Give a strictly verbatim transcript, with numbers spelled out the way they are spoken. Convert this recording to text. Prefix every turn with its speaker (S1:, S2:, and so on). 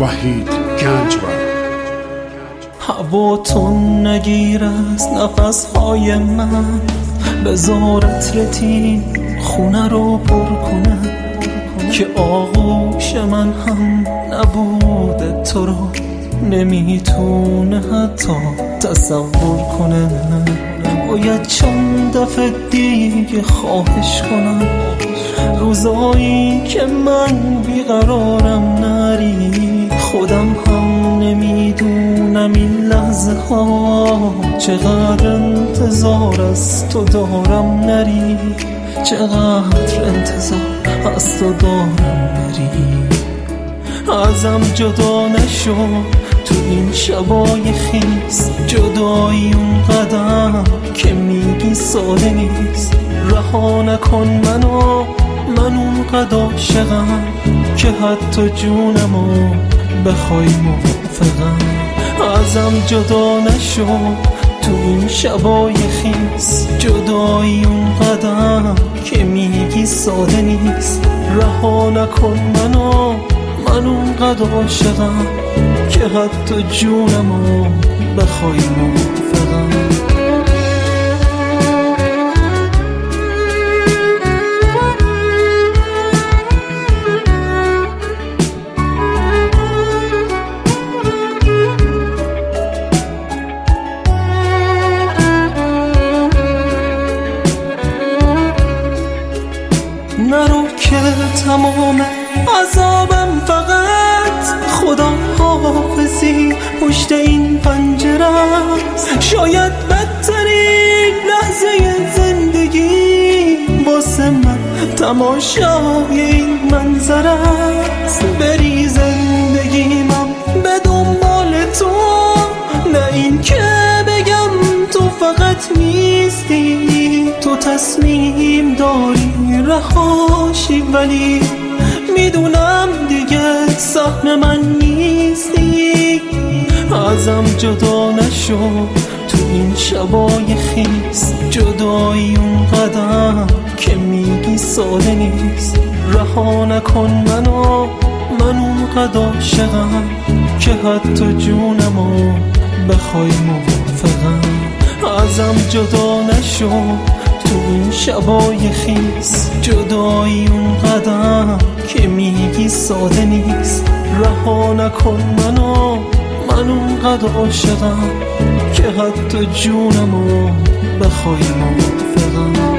S1: وحید گنجور.
S2: هوا تو نگیر از نفسهای من، بذار عطرتی خونه رو پر کنه که آغوش من هم نبوده تو رو نمیتونه حتی تصور کنه. باید چند دفعه دیگه خواهش کنم روزایی که من بیقرارم نری. خودم هم نمیدونم این لحظه ها چقدر انتظار از تو دارم نری، چقدر انتظار از تو دارم نری. ازم جدا نشو تو این شبای خیس، جدایی اون قدم که میگی ساده نیست. رها نکن منو، من اون قد عاشقم که حتی جونمو بخوای موافقم. ازم جدا نشو تو این شبای خیس، جدایی اون قدم که میگی ساده نیست. رها نکن منو، من اون قد عاشقم که حتی جونمو بخوای موافقم. نرو که تمام عذابم فقط خدا حافظی پشت این پنجره است. شاید بدترین لحظه زندگی واسه من تماشای این منظره است. بری زندگیمم به دنبال تو، نه این که بگم تو فقط نیستی. تو تصمیم داری رهاشی ولی میدونم دیگه سهم من نیستی. ازم جدا نشو تو این شبای خیس، جدایی اون قدم که میگی ساده نیست. رها نکن منو، من اون قد عاشقم که حتی جونمو بخوای موافقم. ازم جدا نشو تو این شبای خیس، جدایی اون قدم که میگی ساده نیست. رها نکن منو، من اون قد عاشقم که حتی جونمو بخوای موافقم.